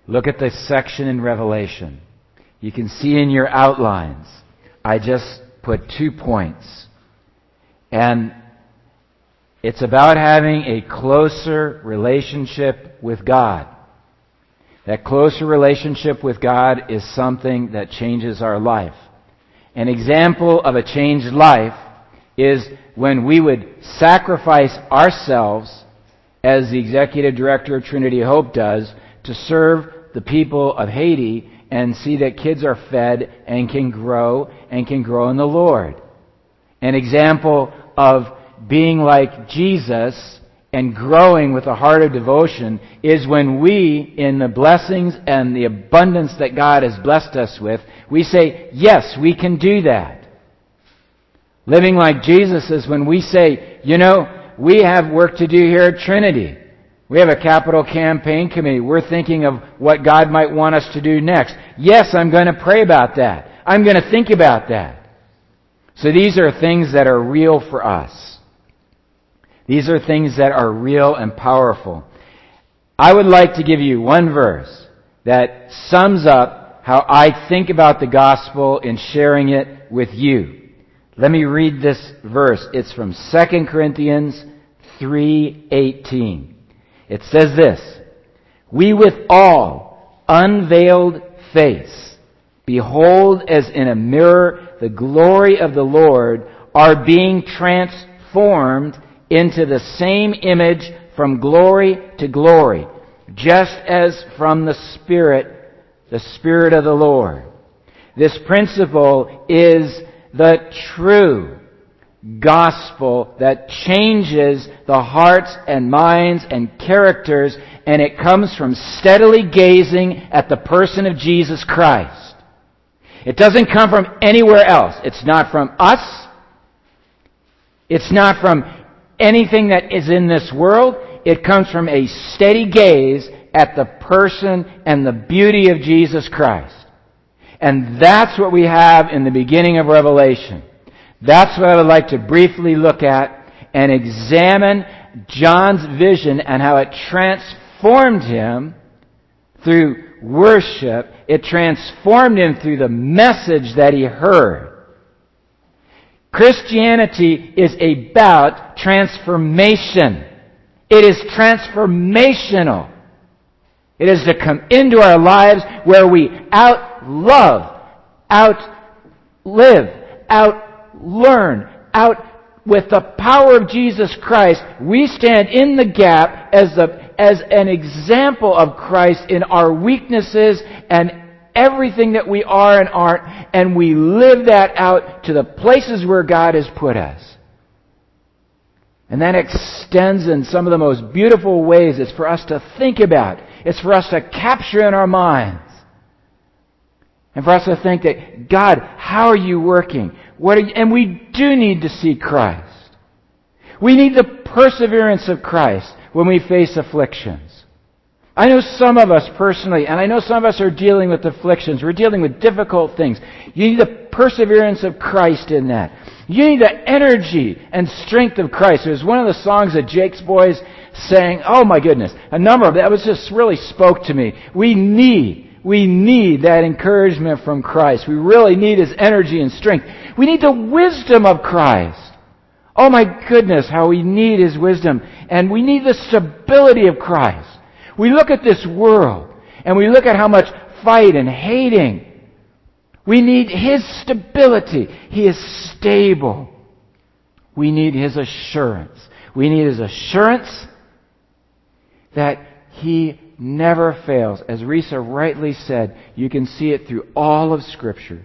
Look at this section in Revelation. You can see in your outlines, I just put 2 points. And it's about having a closer relationship with God. That closer relationship with God is something that changes our life. An example of a changed life is when we would sacrifice ourselves, as the executive director of Trinity Hope does, to serve the people of Haiti and see that kids are fed and can grow in the Lord. An example of being like Jesus and growing with a heart of devotion is when we, in the blessings and the abundance that God has blessed us with, we say, yes, we can do that. Living like Jesus is when we say, we have work to do here at Trinity. We have a capital campaign committee. We're thinking of what God might want us to do next. Yes, I'm going to pray about that. I'm going to think about that. So these are things that are real for us. These are things that are real and powerful. I would like to give you one verse that sums up how I think about the gospel in sharing it with you. Let me read this verse. It's from 2 Corinthians 3:18. It says this, "We with all unveiled face, behold as in a mirror the glory of the Lord, are being transformed into the same image from glory to glory, just as from the Spirit of the Lord." This principle is the true gospel that changes the hearts and minds and characters, and it comes from steadily gazing at the person of Jesus Christ. It doesn't come from anywhere else. It's not from us. It's not from anything that is in this world. It comes from a steady gaze at the person and the beauty of Jesus Christ. And that's what we have in the beginning of Revelation. That's what I would like to briefly look at and examine John's vision and how it transformed him through worship. It transformed him through the message that he heard. Christianity is about transformation. It is transformational. It is to come into our lives where we out-love, out-live, out-learn, with the power of Jesus Christ. We stand in the gap as an example of Christ in our weaknesses and everything that we are and aren't, and we live that out to the places where God has put us. And that extends in some of the most beautiful ways. It's for us to think about. It's for us to capture in our minds. And for us to think that, God, how are you working? And we do need to see Christ. We need the perseverance of Christ when we face afflictions. I know some of us personally, and I know some of us are dealing with afflictions. We're dealing with difficult things. You need the perseverance of Christ in that. You need the energy and strength of Christ. There's one of the songs that Jake's boys sang. Oh my goodness. A number of that was just really spoke to me. We need that encouragement from Christ. We really need His energy and strength. We need the wisdom of Christ. Oh my goodness, how we need His wisdom. And we need the stability of Christ. We look at this world, and we look at how much fight and hating. We need His stability. He is stable. We need His assurance. We need His assurance that He never fails. As Risa rightly said, you can see it through all of Scriptures.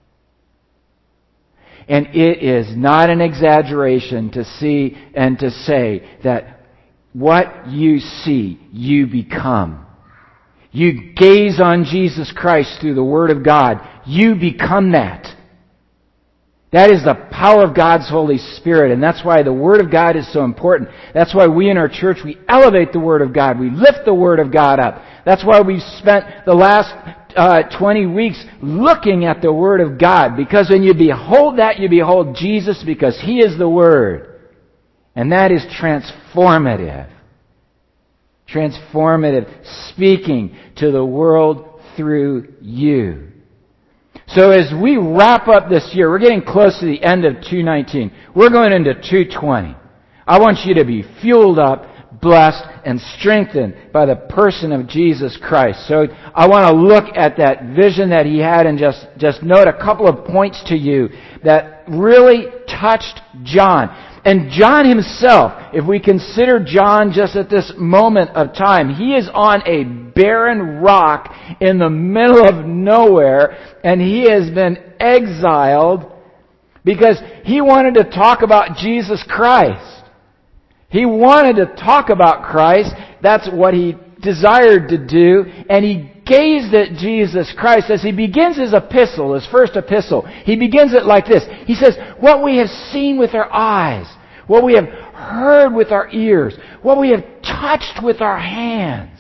And it is not an exaggeration to see and to say that what you see, you become. You gaze on Jesus Christ through the Word of God, you become that. That is the power of God's Holy Spirit, and that's why the Word of God is so important. That's why we in our church, we elevate the Word of God. We lift the Word of God up. That's why we've spent the last 20 weeks looking at the Word of God, because when you behold that, you behold Jesus, because He is the Word. And that is transformative. Transformative, speaking to the world through you. So as we wrap up this year, we're getting close to the end of 2019. We're going into 2020. I want you to be fueled up, blessed, and strengthened by the person of Jesus Christ. So I want to look at that vision that he had and just note a couple of points to you that really touched John. And John himself, if we consider John just at this moment of time, he is on a barren rock in the middle of nowhere, and he has been exiled because he wanted to talk about Jesus Christ. He wanted to talk about Christ. That's what he desired to do. And he gazed at Jesus Christ as he begins his epistle, his first epistle. He begins it like this. He says, what we have seen with our eyes, what we have heard with our ears, what we have touched with our hands.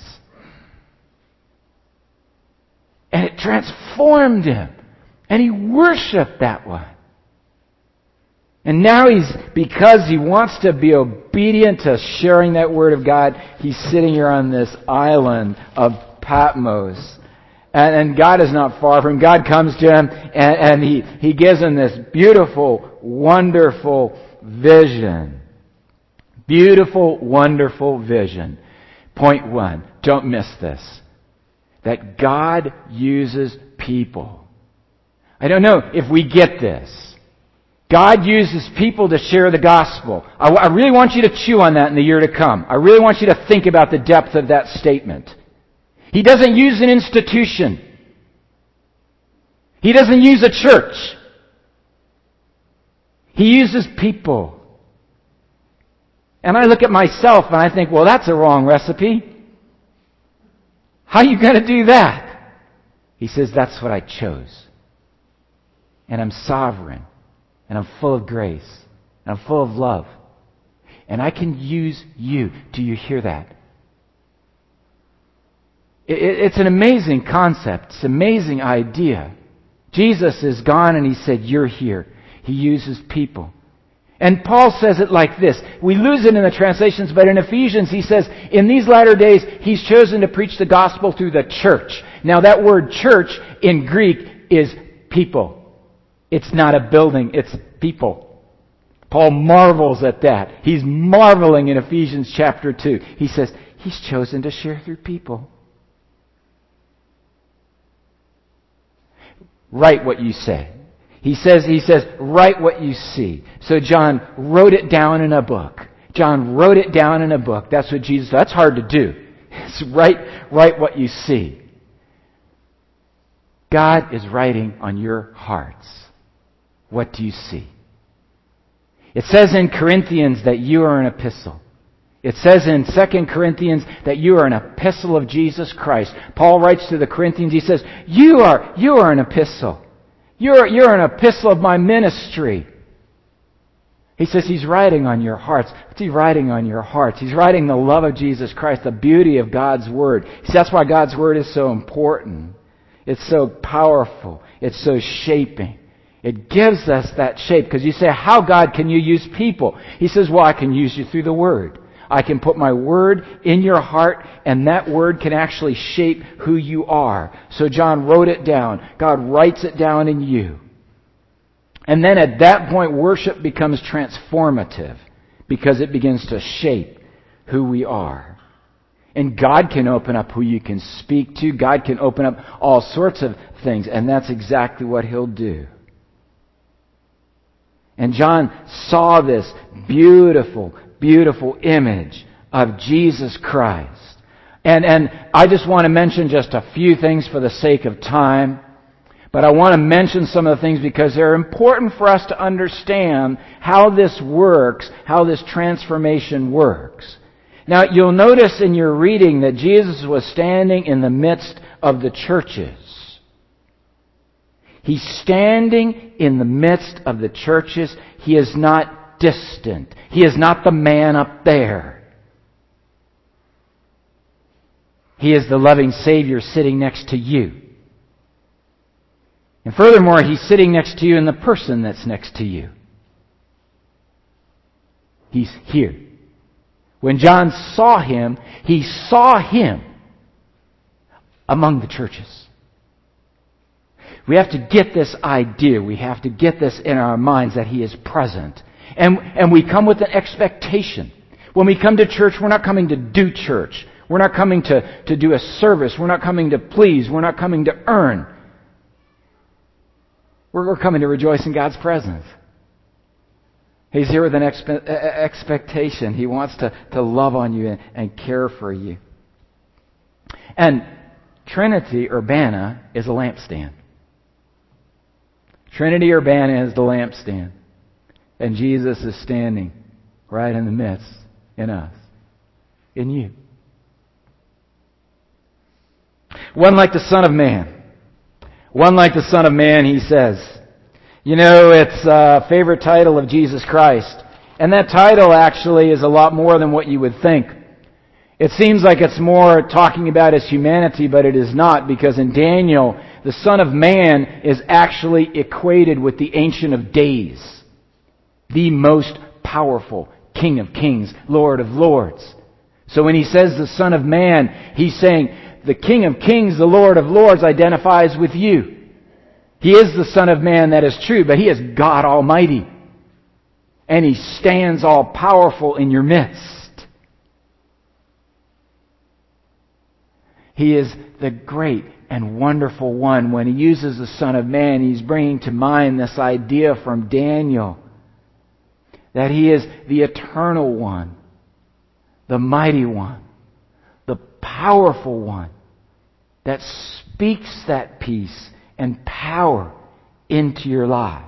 And it transformed him. And he worshiped that one. And now because he wants to be obedient to sharing that Word of God, he's sitting here on this island of Patmos. And God is not far from him. God comes to him and he gives him this beautiful, wonderful vision. Beautiful, wonderful vision. Point one, don't miss this. That God uses people. I don't know if we get this. God uses people to share the gospel. I really want you to chew on that in the year to come. I really want you to think about the depth of that statement. He doesn't use an institution. He doesn't use a church. He uses people. And I look at myself and I think, well, that's a wrong recipe. How are you going to do that? He says, that's what I chose. And I'm sovereign. And I'm full of grace. And I'm full of love. And I can use you. Do you hear that? It's an amazing concept. It's an amazing idea. Jesus is gone and he said, you're here. He uses people. And Paul says it like this. We lose it in the translations, but in Ephesians he says, in these latter days, he's chosen to preach the gospel through the church. Now that word church in Greek is people. It's not a building, it's people. Paul marvels at that. He's marveling in Ephesians chapter 2. He says, he's chosen to share through people. Write what you say. He says, write what you see. So John wrote it down in a book. John wrote it down in a book. That's what Jesus, that's hard to do. It's write what you see. God is writing on your hearts. What do you see? It says in Corinthians that you are an epistle. It says in 2 Corinthians that you are an epistle of Jesus Christ. Paul writes to the Corinthians, he says, you are an epistle. You're an epistle of my ministry. He says he's writing on your hearts. What's he writing on your hearts? He's writing the love of Jesus Christ, the beauty of God's Word. See, that's why God's Word is so important. It's so powerful. It's so shaping. It gives us that shape. Because you say, how, God, can you use people? He says, well, I can use you through the Word. I can put my Word in your heart, and that Word can actually shape who you are. So John wrote it down. God writes it down in you. And then at that point, worship becomes transformative because it begins to shape who we are. And God can open up who you can speak to. God can open up all sorts of things, and that's exactly what He'll do. And John saw this beautiful, beautiful image of Jesus Christ. And I just want to mention just a few things for the sake of time. But I want to mention some of the things because they're important for us to understand how this works, how this transformation works. Now, you'll notice in your reading that Jesus was standing in the midst of the churches. He's standing in the midst of the churches. He is not distant. He is not the man up there. He is the loving Savior sitting next to you. And furthermore, He's sitting next to you in the person that's next to you. He's here. When John saw him, he saw him among the churches. We have to get this idea. We have to get this in our minds that he is present. And we come with an expectation. When we come to church, we're not coming to do church. We're not coming to do a service. We're not coming to please. We're not coming to earn. We're coming to rejoice in God's presence. He's here with an expectation. He wants to love on you and care for you. And Trinity Urbana is a lampstand. Trinity Urbana is the lampstand. And Jesus is standing right in the midst, in us, in you. One like the Son of Man. One like the Son of Man, he says. You know, it's a favorite title of Jesus Christ. And that title actually is a lot more than what you would think. It seems like it's more talking about his humanity, but it is not, because in Daniel, the Son of Man is actually equated with the Ancient of Days, the most powerful King of Kings, Lord of Lords. So when he says the Son of Man, he's saying the King of Kings, the Lord of Lords, identifies with you. He is the Son of Man, that is true, but he is God Almighty. And he stands all powerful in your midst. He is the great and wonderful one. When he uses the Son of Man, he's bringing to mind this idea from Daniel that he is the eternal one, the mighty one, the powerful one that speaks that peace and power into your lives.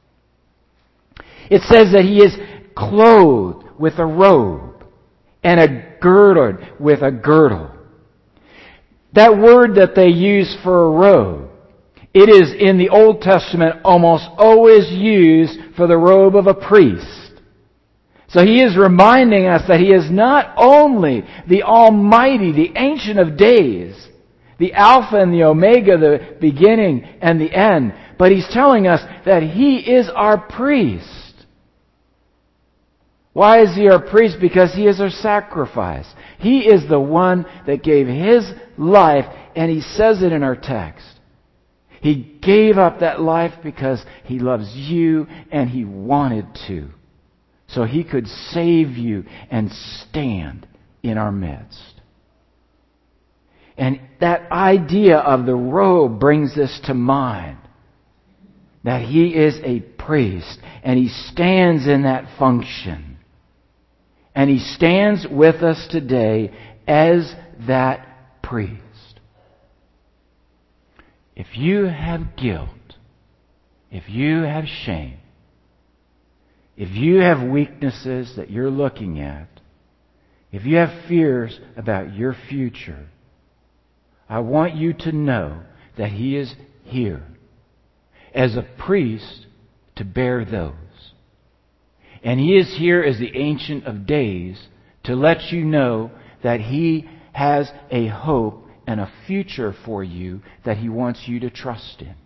It says that he is clothed with a robe and girded with a girdle. That word that they use for a robe, it is in the Old Testament almost always used for the robe of a priest. So he is reminding us that he is not only the Almighty, the Ancient of Days, the Alpha and the Omega, the beginning and the end, but he's telling us that he is our priest. Why is he our priest? Because he is our sacrifice. He is the one that gave his life, and he says it in our text. He gave up that life because he loves you and he wanted to. So he could save you and stand in our midst. And that idea of the robe brings this to mind. That he is a priest and he stands in that function. And he stands with us today as that priest. If you have guilt, if you have shame, if you have weaknesses that you're looking at, if you have fears about your future, I want you to know that he is here as a priest to bear those. And he is here as the Ancient of Days to let you know that he has a hope and a future for you that he wants you to trust in.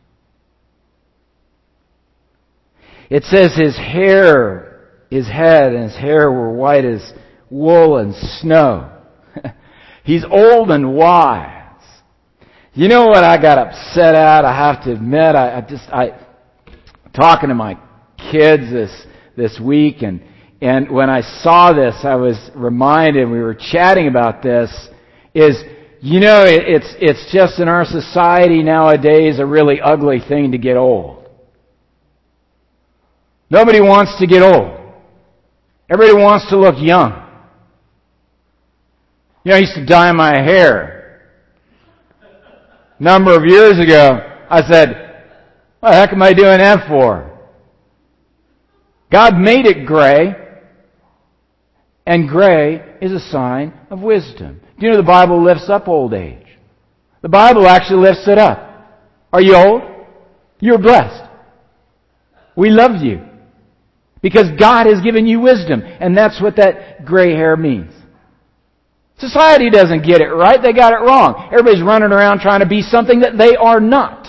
It says his head and his hair were white as wool and snow. He's old and wise. You know what I got upset at? I have to admit, I talking to my kids this week, and when I saw this, I was reminded, we were chatting about this, it's just in our society nowadays a really ugly thing to get old. Nobody wants to get old. Everybody wants to look young. I used to dye my hair. A number of years ago, I said, what the heck am I doing that for? God made it gray, and gray is a sign of wisdom. Do you know the Bible lifts up old age? The Bible actually lifts it up. Are you old? You're blessed. We love you. Because God has given you wisdom, and that's what that gray hair means. Society doesn't get it right. They got it wrong. Everybody's running around trying to be something that they are not.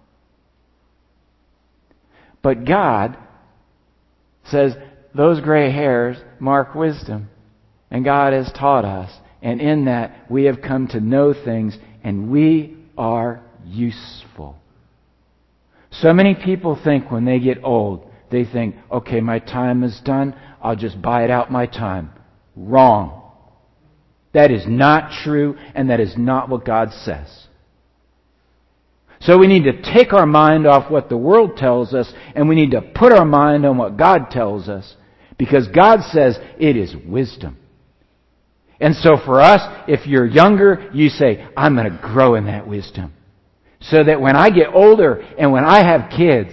But God says those gray hairs mark wisdom. And God has taught us. And in that, we have come to know things, and we are useful. So many people think when they get old, they think, okay, my time is done. I'll just bide out my time. Wrong. That is not true, and that is not what God says. So we need to take our mind off what the world tells us, and we need to put our mind on what God tells us, because God says it is wisdom. And so for us, if you're younger, you say, I'm going to grow in that wisdom. So that when I get older and when I have kids,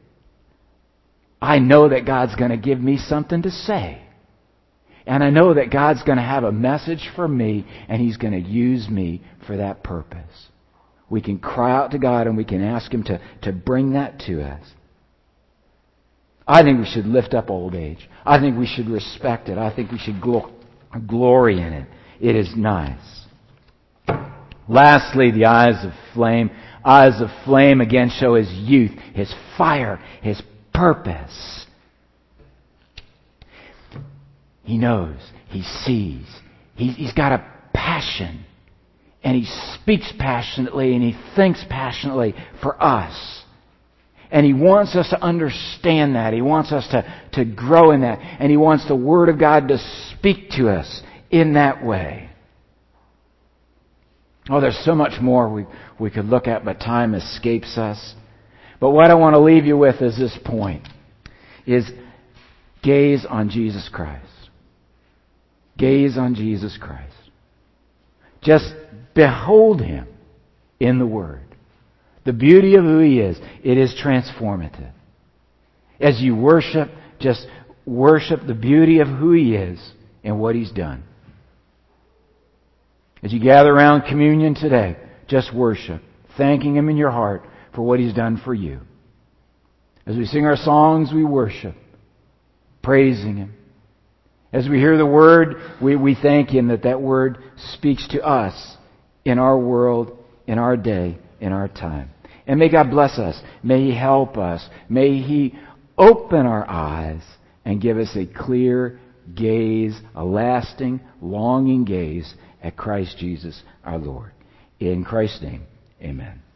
I know that God's going to give me something to say. And I know that God's going to have a message for me, and He's going to use me for that purpose. We can cry out to God and we can ask Him to bring that to us. I think we should lift up old age. I think we should respect it. I think we should glory in it. It is nice. Lastly, the eyes of flame. Eyes of flame again show His youth, His fire, His purpose. He knows. He sees. He's got a passion. And He speaks passionately and He thinks passionately for us. And He wants us to understand that. He wants us to grow in that. And He wants the Word of God to speak to us in that way. Oh, there's so much more we could look at, but time escapes us. But what I want to leave you with is this point, is gaze on Jesus Christ. Gaze on Jesus Christ. Just behold Him in the Word. The beauty of who He is, it is transformative. As you worship, just worship the beauty of who He is and what He's done. As you gather around communion today, just worship, thanking Him in your heart for what He's done for you. As we sing our songs, we worship, praising Him. As we hear the Word, we thank Him that Word speaks to us in our world, in our day, in our time. And may God bless us. May He help us. May He open our eyes and give us a clear gaze, a lasting, longing gaze at Christ Jesus our Lord. In Christ's name, amen.